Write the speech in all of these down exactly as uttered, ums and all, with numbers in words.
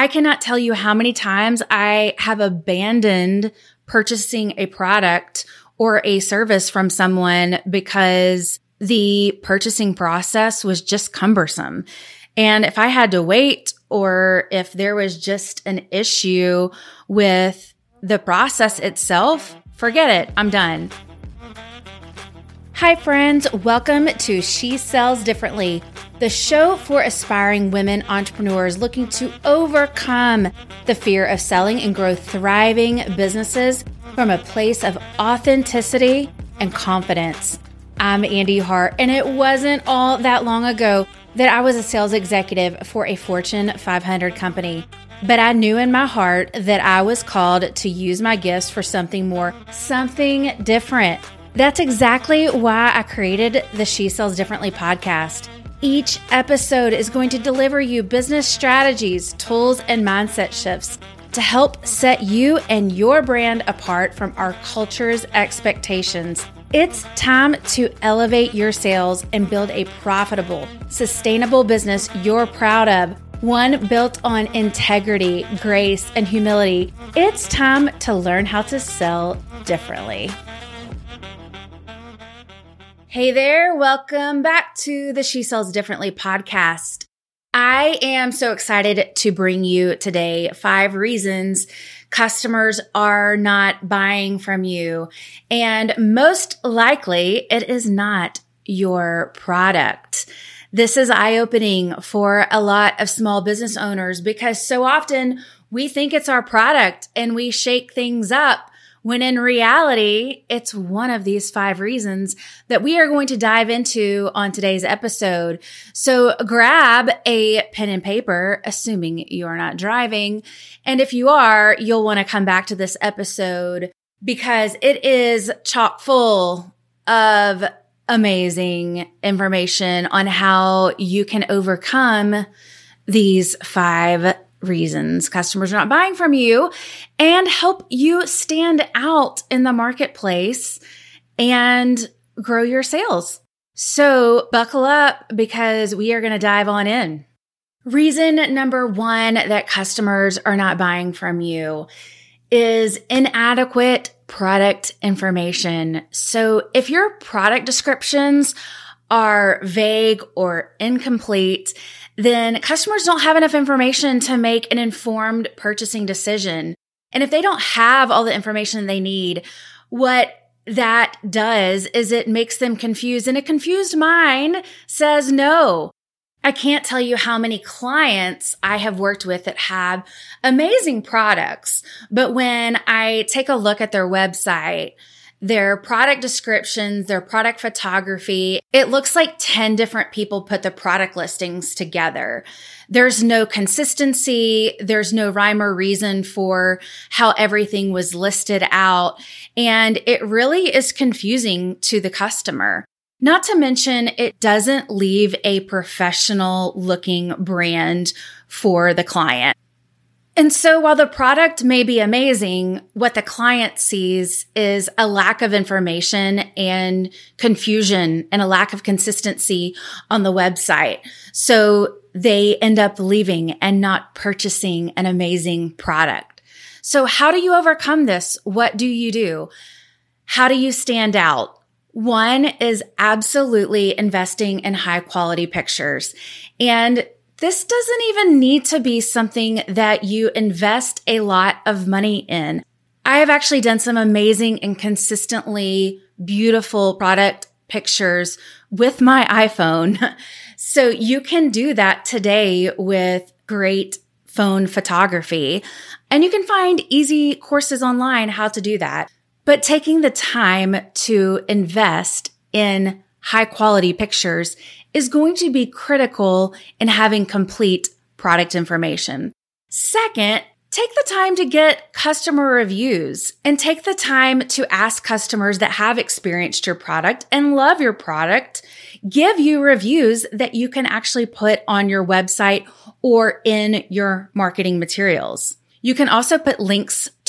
I cannot tell you how many times I have abandoned purchasing a product or a service from someone because the purchasing process was just cumbersome. And if I had to wait, or if there was just an issue with the process itself, forget it. I'm done. Hi, friends. Welcome to She Sells Differently, the show for aspiring women entrepreneurs looking to overcome the fear of selling and grow thriving businesses from a place of authenticity and confidence. I'm Andy Hart, and it wasn't all that long ago that I was a sales executive for a Fortune five hundred company. But I knew in my heart that I was called to use my gifts for something more, something different. That's exactly why I created the She Sells Differently podcast. Each episode is going to deliver you business strategies, tools, and mindset shifts to help set you and your brand apart from our culture's expectations. It's time to elevate your sales and build a profitable, sustainable business you're proud of, one built on integrity, grace, and humility. It's time to learn how to sell differently. Hey there, welcome back to the She Sells Differently podcast. I am so excited to bring you today five reasons customers are not buying from you. And most likely, it is not your product. This is eye-opening for a lot of small business owners because so often we think it's our product and we shake things up, when in reality, it's one of these five reasons that we are going to dive into on today's episode. So grab a pen and paper, assuming you are not driving. And if you are, you'll want to come back to this episode because it is chock full of amazing information on how you can overcome these five reasons customers are not buying from you and help you stand out in the marketplace and grow your sales. So buckle up because we are going to dive on in. Reason number one that customers are not buying from you is inadequate product information. So if your product descriptions are vague or incomplete, then customers don't have enough information to make an informed purchasing decision. And if they don't have all the information they need, what that does is it makes them confused. And a confused mind says no. I can't tell you how many clients I have worked with that have amazing products, but when I take a look at their website, their product descriptions, their product photography, it looks like ten different people put the product listings together. There's no consistency. There's no rhyme or reason for how everything was listed out. And it really is confusing to the customer. Not to mention, it doesn't leave a professional looking brand for the client. And so while the product may be amazing, what the client sees is a lack of information and confusion and a lack of consistency on the website. So they end up leaving and not purchasing an amazing product. So how do you overcome this? What do you do? How do you stand out? One is absolutely investing in high quality pictures. And this doesn't even need to be something that you invest a lot of money in. I have actually done some amazing and consistently beautiful product pictures with my iPhone. So you can do that today with great phone photography. And you can find easy courses online how to do that. But taking the time to invest in high quality pictures is going to be critical in having complete product information. Second, take the time to get customer reviews and take the time to ask customers that have experienced your product and love your product, give you reviews that you can actually put on your website or in your marketing materials. You can also put links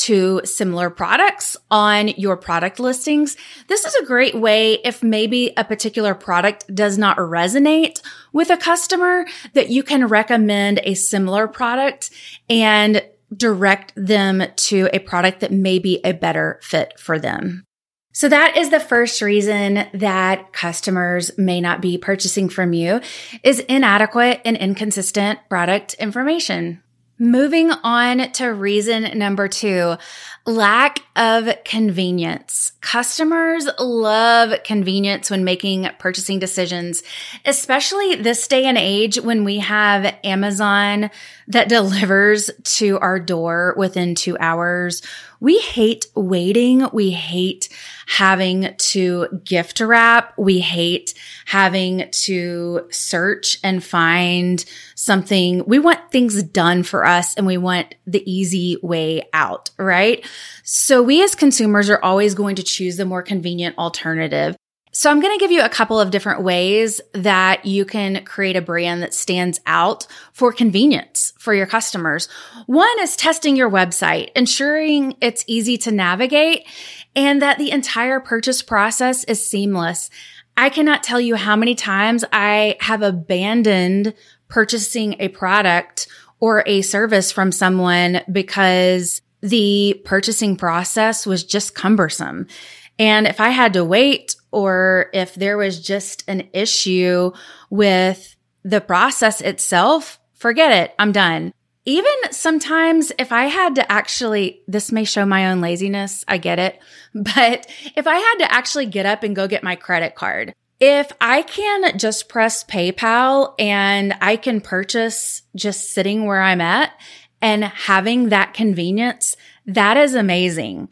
to similar products on your product listings. This is a great way if maybe a particular product does not resonate with a customer, that you can recommend a similar product and direct them to a product that may be a better fit for them. So that is the first reason that customers may not be purchasing from you, is inadequate and inconsistent product information. Moving on to reason number two, lack of convenience. Customers love convenience when making purchasing decisions, especially this day and age when we have Amazon that delivers to our door within two hours. We hate waiting. We hate having to gift wrap. We hate having to search and find something. We want things done for us and we want the easy way out, right? So we as consumers are always going to choose the more convenient alternative. So I'm going to give you a couple of different ways that you can create a brand that stands out for convenience for your customers. One is testing your website, ensuring it's easy to navigate and that the entire purchase process is seamless. I cannot tell you how many times I have abandoned purchasing a product or a service from someone because the purchasing process was just cumbersome. And if I had to wait, or if there was just an issue with the process itself, forget it. I'm done. Even sometimes if I had to actually, this may show my own laziness, I get it. But if I had to actually get up and go get my credit card, if I can just press PayPal and I can purchase just sitting where I'm at and having that convenience, that is amazing.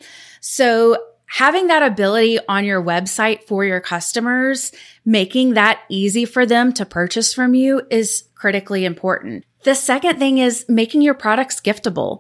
So having that ability on your website for your customers, making that easy for them to purchase from you is critically important. The second thing is making your products giftable.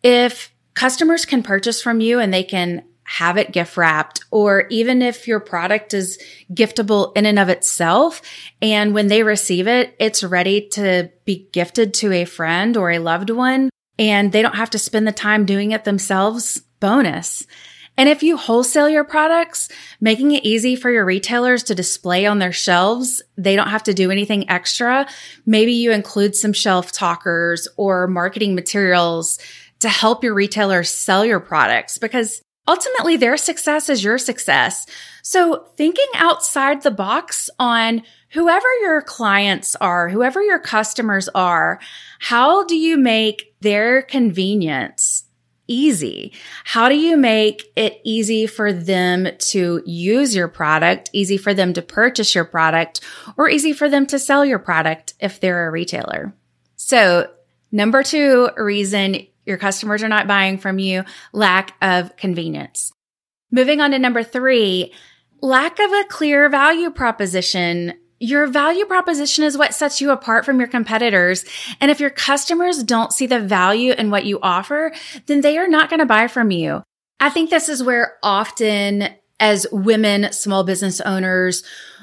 If customers can purchase from you and they can have it gift wrapped, or even if your product is giftable in and of itself, and when they receive it, it's ready to be gifted to a friend or a loved one, and they don't have to spend the time doing it themselves, bonus. And if you wholesale your products, making it easy for your retailers to display on their shelves, they don't have to do anything extra. Maybe you include some shelf talkers or marketing materials to help your retailers sell your products, because ultimately their success is your success. So thinking outside the box on whoever your clients are, whoever your customers are, how do you make their convenience easy? How do you make it easy for them to use your product, easy for them to purchase your product, or easy for them to sell your product if they're a retailer? So number two reason your customers are not buying from you, lack of convenience. Moving on to number three, lack of a clear value proposition. Your value proposition is what sets you apart from your competitors. And if your customers don't see the value in what you offer, then they are not going to buy from you. I think this is where often as women, small business owners,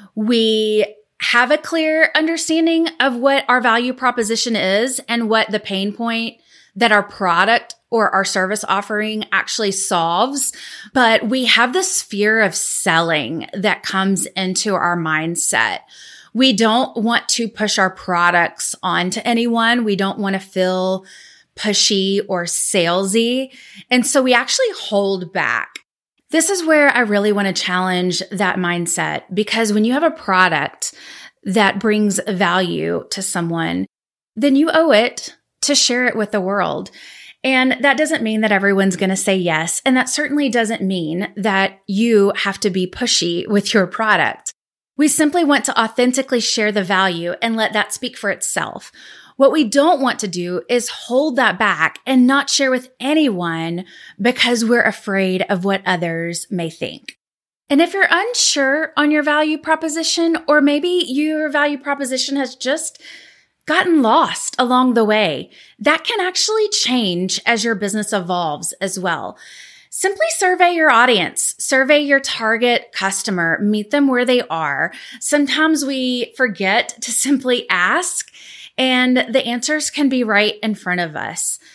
we have a clear understanding of what our value proposition is and what the pain point that our product or our service offering actually solves. But we have this fear of selling that comes into our mindset. We don't want to push our products onto anyone. We don't want to feel pushy or salesy. And so we actually hold back. This is where I really want to challenge that mindset, because when you have a product that brings value to someone, then you owe it to share it with the world. And that doesn't mean that everyone's going to say yes. And that certainly doesn't mean that you have to be pushy with your product. We simply want to authentically share the value and let that speak for itself. What we don't want to do is hold that back and not share with anyone because we're afraid of what others may think. And if you're unsure on your value proposition, or maybe your value proposition has just gotten lost along the way, that can actually change as your business evolves as well. Simply survey your audience, survey your target customer, meet them where they are. Sometimes we forget to simply ask, and the answers can be right in front of us.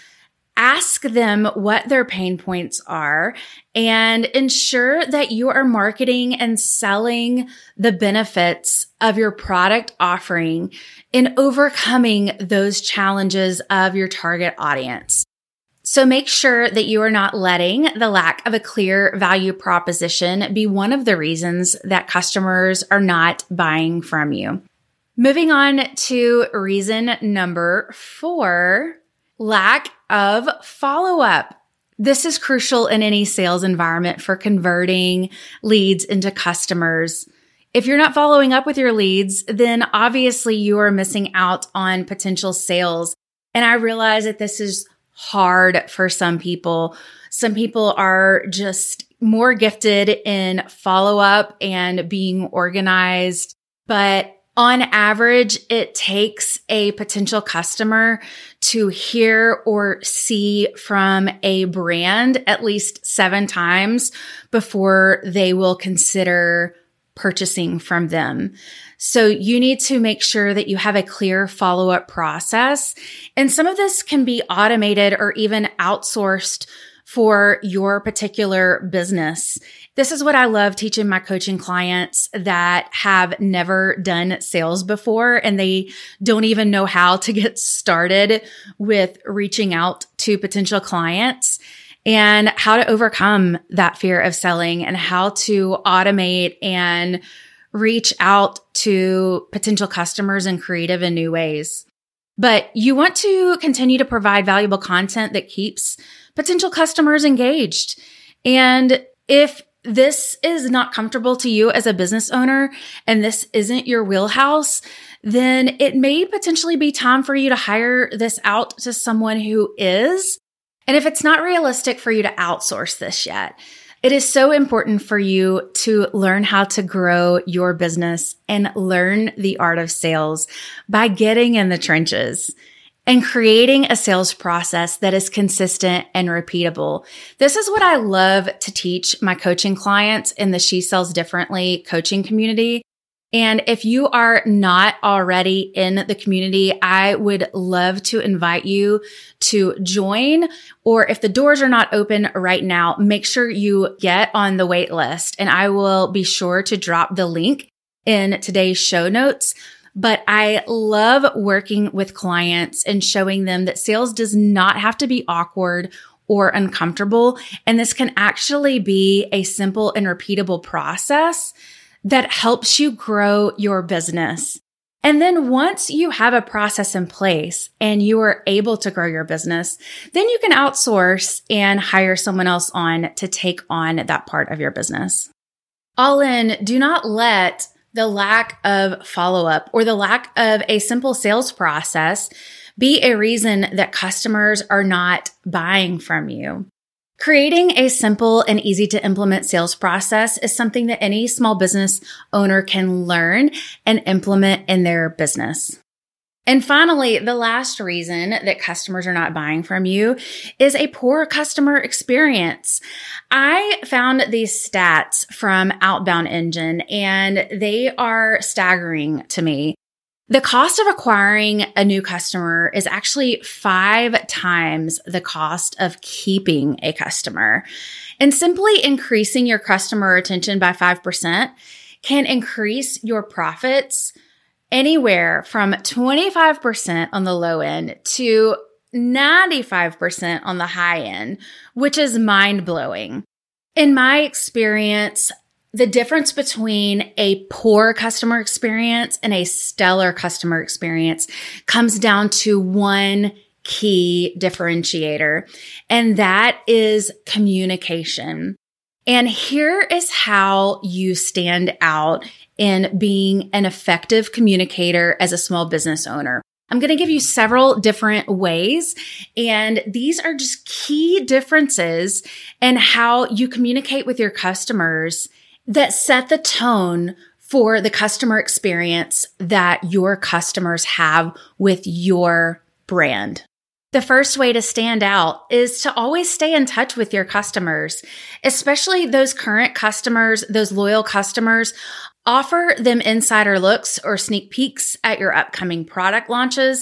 Ask them what their pain points are and ensure that you are marketing and selling the benefits of your product offering in overcoming those challenges of your target audience. So make sure that you are not letting the lack of a clear value proposition be one of the reasons that customers are not buying from you. Moving on to reason number four, lack of follow-up. This is crucial in any sales environment for converting leads into customers. If you're not following up with your leads, then obviously you are missing out on potential sales. And I realize that this is hard for some people. Some people are just more gifted in follow-up and being organized, but on average, it takes a potential customer to hear or see from a brand at least seven times before they will consider purchasing from them. So you need to make sure that you have a clear follow-up process. And some of this can be automated or even outsourced for your particular business. This is what I love teaching my coaching clients that have never done sales before and they don't even know how to get started with reaching out to potential clients, and how to overcome that fear of selling and how to automate and reach out to potential customers in creative and new ways. But you want to continue to provide valuable content that keeps potential customers engaged. And if this is not comfortable to you as a business owner and this isn't your wheelhouse, then it may potentially be time for you to hire this out to someone who is. And if it's not realistic for you to outsource this yet, it is so important for you to learn how to grow your business and learn the art of sales by getting in the trenches and creating a sales process that is consistent and repeatable. This is what I love to teach my coaching clients in the She Sells Differently coaching community. And if you are not already in the community, I would love to invite you to join. Or if the doors are not open right now, make sure you get on the wait list, and I will be sure to drop the link in today's show notes. But I love working with clients and showing them that sales does not have to be awkward or uncomfortable. And this can actually be a simple and repeatable process that helps you grow your business. And then once you have a process in place and you are able to grow your business, then you can outsource and hire someone else on to take on that part of your business. All in, do not let the lack of follow-up or the lack of a simple sales process be a reason that customers are not buying from you. Creating a simple and easy to implement sales process is something that any small business owner can learn and implement in their business. And finally, the last reason that customers are not buying from you is a poor customer experience. I found these stats from Outbound Engine, and they are staggering to me. The cost of acquiring a new customer is actually five times the cost of keeping a customer. And simply increasing your customer retention by five percent can increase your profits anywhere from twenty-five percent on the low end to ninety-five percent on the high end, which is mind-blowing. In my experience, the difference between a poor customer experience and a stellar customer experience comes down to one key differentiator, and that is communication. And here is how you stand out in being an effective communicator as a small business owner. I'm going to give you several different ways, and these are just key differences in how you communicate with your customers that set the tone for the customer experience that your customers have with your brand. The first way to stand out is to always stay in touch with your customers, especially those current customers, those loyal customers. Offer them insider looks or sneak peeks at your upcoming product launches.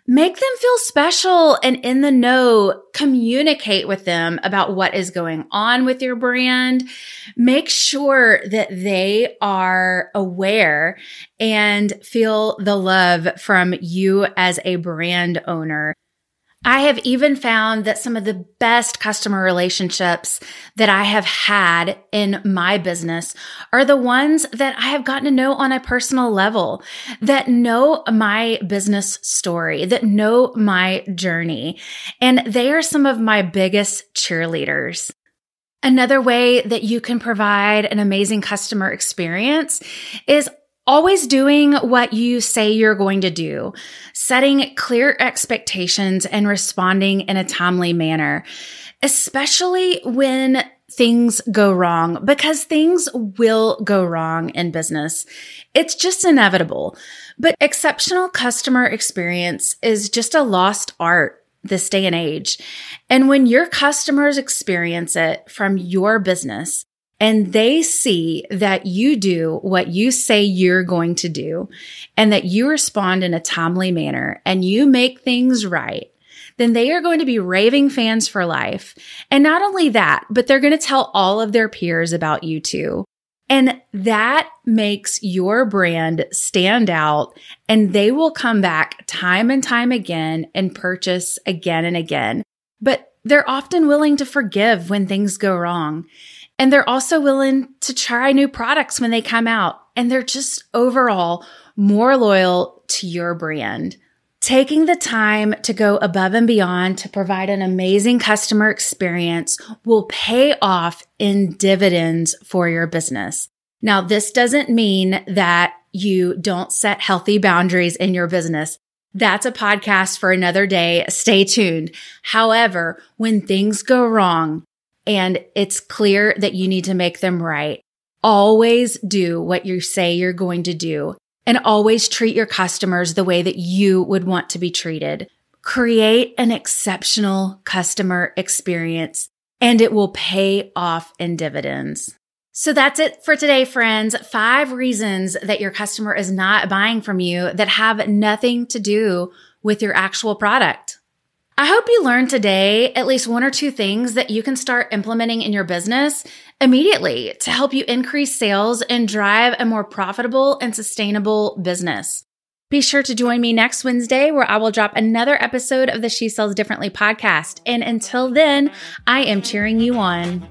Make them feel special and in the know. Communicate with them about what is going on with your brand. Make sure that they are aware and feel the love from you as a brand owner. I have even found that some of the best customer relationships that I have had in my business are the ones that I have gotten to know on a personal level, that know my business story, that know my journey. And they are some of my biggest cheerleaders. Another way that you can provide an amazing customer experience is always doing what you say you're going to do, setting clear expectations and responding in a timely manner, especially when things go wrong, because things will go wrong in business. It's just inevitable. But exceptional customer experience is just a lost art this day and age. And when your customers experience it from your business, and they see that you do what you say you're going to do, and that you respond in a timely manner, and you make things right, then they are going to be raving fans for life. And not only that, but they're going to tell all of their peers about you too. And that makes your brand stand out, and they will come back time and time again and purchase again and again. But they're often willing to forgive when things go wrong. And they're also willing to try new products when they come out. And they're just overall more loyal to your brand. Taking the time to go above and beyond to provide an amazing customer experience will pay off in dividends for your business. Now, this doesn't mean that you don't set healthy boundaries in your business. That's a podcast for another day. Stay tuned. However, when things go wrong, and it's clear that you need to make them right, always do what you say you're going to do, and always treat your customers the way that you would want to be treated. Create an exceptional customer experience, and it will pay off in dividends. So that's it for today, friends. Five reasons that your customer is not buying from you that have nothing to do with your actual product. I hope you learned today at least one or two things that you can start implementing in your business immediately to help you increase sales and drive a more profitable and sustainable business. Be sure to join me next Wednesday where I will drop another episode of the She Sells Differently podcast. And until then, I am cheering you on.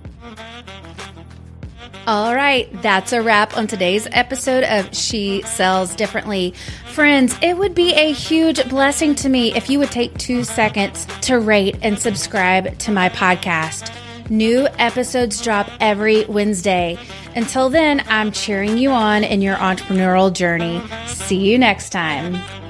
All right, that's a wrap on today's episode of She Sells Differently. Friends, it would be a huge blessing to me if you would take two seconds to rate and subscribe to my podcast. New episodes drop every Wednesday. Until then, I'm cheering you on in your entrepreneurial journey. See you next time.